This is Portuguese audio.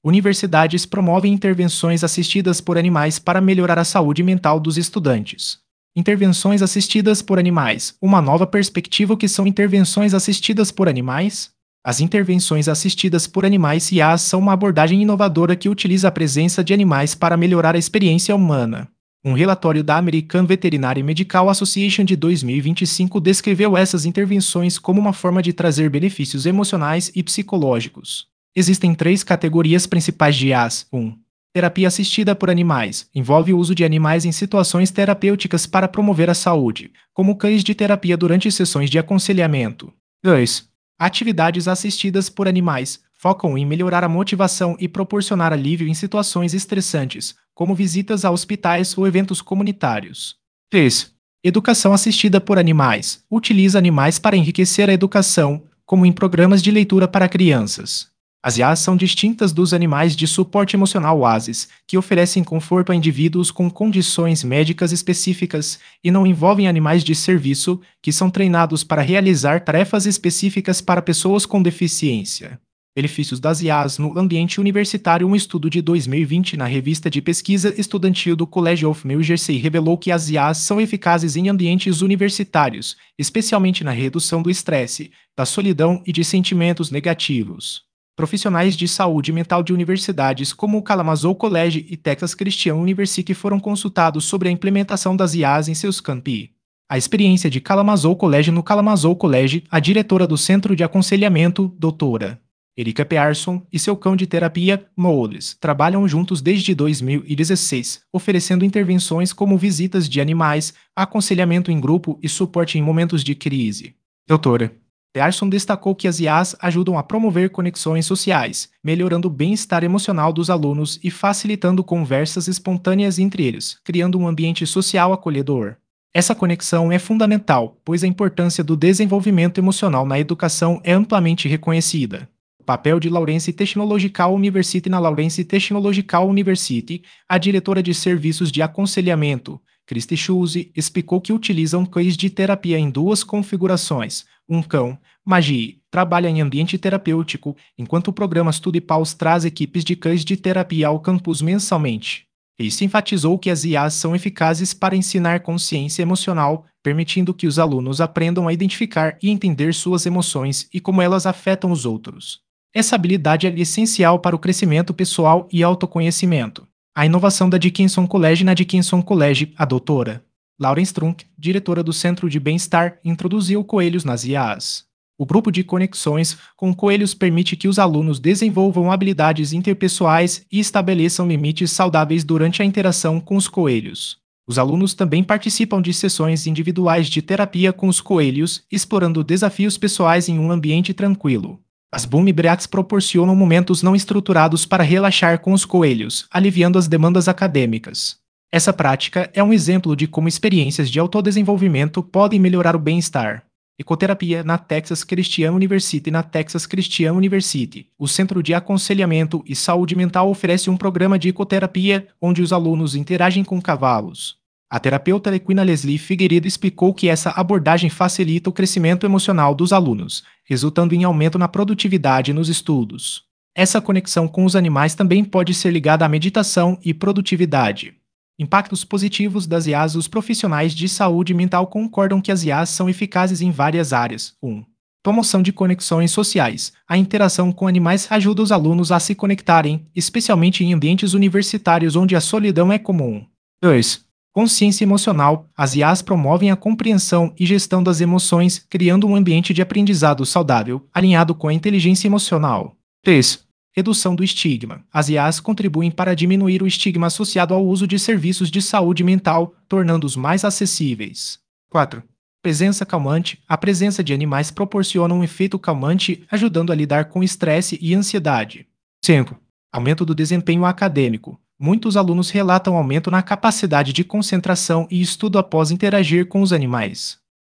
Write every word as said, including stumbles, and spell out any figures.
Universidades promovem intervenções assistidas por animais para melhorar a saúde mental dos estudantes. Intervenções assistidas por animais. Uma nova perspectiva. O que são intervenções assistidas por animais? As intervenções assistidas por animais I As são uma abordagem inovadora que utiliza a presença de animais para melhorar a experiência humana. Um relatório da American Veterinary Medical Association de dois mil e vinte e cinco descreveu essas intervenções como uma forma de trazer benefícios emocionais e psicológicos. Existem três categorias principais de I As. um. Terapia assistida por animais. Envolve o uso de animais em situações terapêuticas para promover a saúde, como cães de terapia durante sessões de aconselhamento. dois. Atividades assistidas por animais. Focam em melhorar a motivação e proporcionar alívio em situações estressantes, como visitas a hospitais ou eventos comunitários. três. Educação assistida por animais. Utiliza animais para enriquecer a educação, como em programas de leitura para crianças. As I As são distintas dos animais de suporte emocional O A S Es, que oferecem conforto a indivíduos com condições médicas específicas e não envolvem animais de serviço, que são treinados para realizar tarefas específicas para pessoas com deficiência. Benefícios das I As no ambiente universitário. Um estudo de dois mil e vinte na revista de pesquisa estudantil do College of New Jersey revelou que as I As são eficazes em ambientes universitários, especialmente na redução do estresse, da solidão e de sentimentos negativos. Profissionais de saúde mental de universidades como o Kalamazoo College e Texas Christian University foram consultados sobre a implementação das I As em seus campi. A experiência de Kalamazoo College. No Kalamazoo College, a diretora do Centro de Aconselhamento, doutora Erika Pearson, e seu cão de terapia, Moles, trabalham juntos desde dois mil e dezesseis, oferecendo intervenções como visitas de animais, aconselhamento em grupo e suporte em momentos de crise. doutora Pearson destacou que as I As ajudam a promover conexões sociais, melhorando o bem-estar emocional dos alunos e facilitando conversas espontâneas entre eles, criando um ambiente social acolhedor. Essa conexão é fundamental, pois a importância do desenvolvimento emocional na educação é amplamente reconhecida. O papel de Lawrence Technological University. Na Lawrence Technological University, a diretora de serviços de aconselhamento, Christy Schulze, explicou que utilizam cães de terapia em duas configurações. Um cão, Magi, trabalha em ambiente terapêutico, enquanto o programa StudyPaws traz equipes de cães de terapia ao campus mensalmente. Isso enfatizou que as I As são eficazes para ensinar consciência emocional, permitindo que os alunos aprendam a identificar e entender suas emoções e como elas afetam os outros. Essa habilidade é essencial para o crescimento pessoal e autoconhecimento. A inovação da Dickinson College. Na Dickinson College, a doutora Lauren Strunk, diretora do Centro de Bem-Estar, introduziu coelhos nas I As. O grupo de conexões com coelhos permite que os alunos desenvolvam habilidades interpessoais e estabeleçam limites saudáveis durante a interação com os coelhos. Os alunos também participam de sessões individuais de terapia com os coelhos, explorando desafios pessoais em um ambiente tranquilo. As Boom Breaks proporcionam momentos não estruturados para relaxar com os coelhos, aliviando as demandas acadêmicas. Essa prática é um exemplo de como experiências de autodesenvolvimento podem melhorar o bem-estar. Ecoterapia. Na Texas Christian University. Na Texas Christian University, o Centro de Aconselhamento e Saúde Mental oferece um programa de ecoterapia onde os alunos interagem com cavalos. A terapeuta equina Leslie Figueiredo explicou que essa abordagem facilita o crescimento emocional dos alunos, resultando em aumento na produtividade nos estudos. Essa conexão com os animais também pode ser ligada à meditação e produtividade. Impactos positivos das I As. Os profissionais de saúde mental concordam que as I As são eficazes em várias áreas. um. Promoção de conexões sociais. A interação com animais ajuda os alunos a se conectarem, especialmente em ambientes universitários onde a solidão é comum. dois. Consciência emocional. As I As promovem a compreensão e gestão das emoções, criando um ambiente de aprendizado saudável, alinhado com a inteligência emocional. três. Redução do estigma. As I As contribuem para diminuir o estigma associado ao uso de serviços de saúde mental, tornando-os mais acessíveis. quatro. Presença calmante. A presença de animais proporciona um efeito calmante, ajudando a lidar com estresse e ansiedade. cinco. Aumento do desempenho acadêmico. Muitos alunos relatam aumento na capacidade de concentração e estudo após interagir com os animais.